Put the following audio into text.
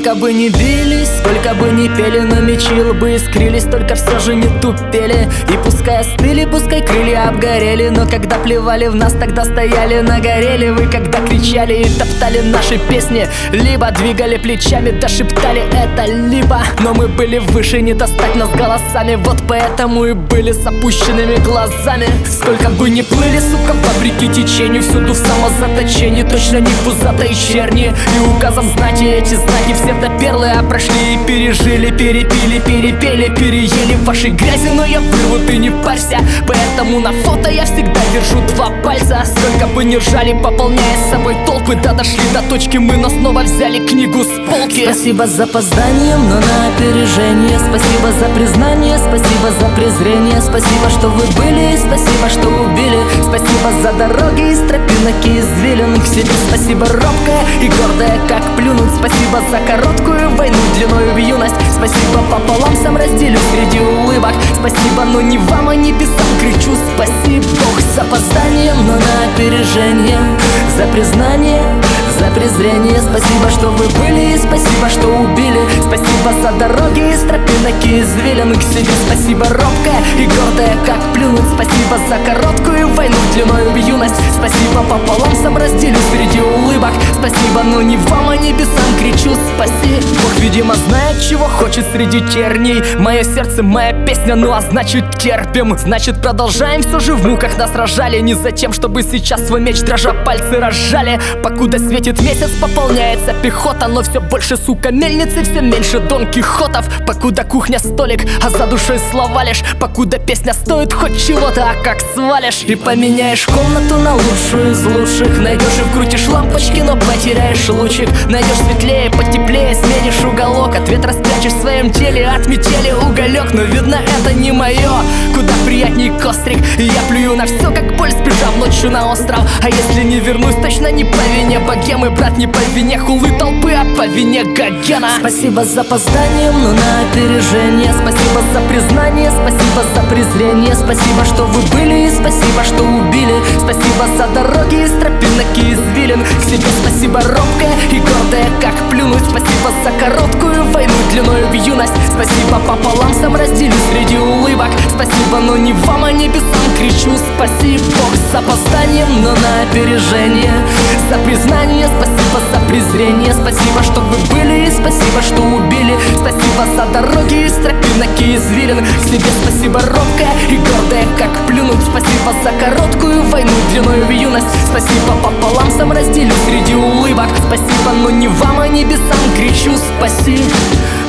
Сколько бы ни бились, сколько бы ни пели, но мечи лбы искрились, только все же не тупели. И пускай остыли, пускай крылья обгорели, но когда плевали в нас, тогда стояли на горели. Вы когда кричали и топтали наши песни, либо двигали плечами, да шептали это либо. Но мы были выше, не достать нас голосами, вот поэтому и были с опущенными глазами. Сколько бы ни плыли, сука, вопреки течению, всюду в самозаточении, точно не пузатой черни. И указом знати эти знаки псевдоперлы, а прошли и пережили, перепили, перепели, переели вашей грязи. Но я вырву, ты не парься, поэтому на фото я всегда держу два пальца. Сколько бы ни ржали, пополняя с собой толпы, да дошли до точки мы, но снова взяли книгу с полки. Спасибо за опозданием, но на опережение. Спасибо за признание, спасибо за презрение. Спасибо, что вы были, спасибо, что убили. Спасибо за дороги из тропинок и извилин к себе. Спасибо робкая и гордая, как плюнуть. Спасибо за короткую войну длиною в юность. Спасибо пополам, сам разделю среди улыбок. Спасибо, но не вам, а небесам кричу спасибо. Бог с опозданием, но на опережение. За признание, за презрение. Спасибо, что вы были, и спасибо, что убили. Спасибо за дороги из тропинок и извилин к себе. Спасибо робкая и гордая, как плюнуть. Спасибо за короткую войну длиною в юность. Спасибо пополам, сам разделю среди улыбок. Спасибо, но не вам, а небесам кричу спасибо. Бог, видимо, знает, чего хочет среди терней. Мое сердце, моя песня, ну а значит терпим. Значит продолжаем, все же в муках нас рожали. Не за тем, чтобы сейчас свой меч дрожа пальцы разжали. Покуда светит месяц, пополняется пехота, но все больше, сука, мельницы, все меньше Дон Кихотов. Покуда кухня столик, а за душой слова лишь. Покуда песня стоит хоть чего-то, а как свалишь и поменяешь комнату на лучшую из лучших. Найдешь и вкрутишь лампочки, но потеряешь лучик. Найдешь светлее, потеплее, сменишь уголок. От ветра спрячешь в своем теле, от метели уголек. Но видно, это не мое, куда приятней кострик. И я плюю на все, как боль, сбежав ночью на остров. А если не вернусь, точно не по вине богемы, брат, не по вине хулы толпы, а по вине Гогена. Спасибо за опозданием, но на опережение. Спасибо за признание, спасибо за презрение. Спасибо, что вы были, и спасибо, что убили. Спасибо за дороги из тропинок и извилин к себе. Спасибо робкая и гордая, как плюнуть. Спасибо за короткую войну длиною в юность. Спасибо пополам, сам разделю среди улыбок. Спасибо, но не вам, а небесам кричу спасибо. Бог с опозданием, но на опережение. За признание, спасибо за презрение. Спасибо, что вы были, и спасибо, что убили. Спасибо за дороги из тропинок и извилин к себе. Спасибо робкая и гордая, как плюнуть. Спасибо за короткую войну длиною в юность. Спасибо пополам, сам разделю среди улыбок. Спасибо, но не вам, а небесам кричу спасибо.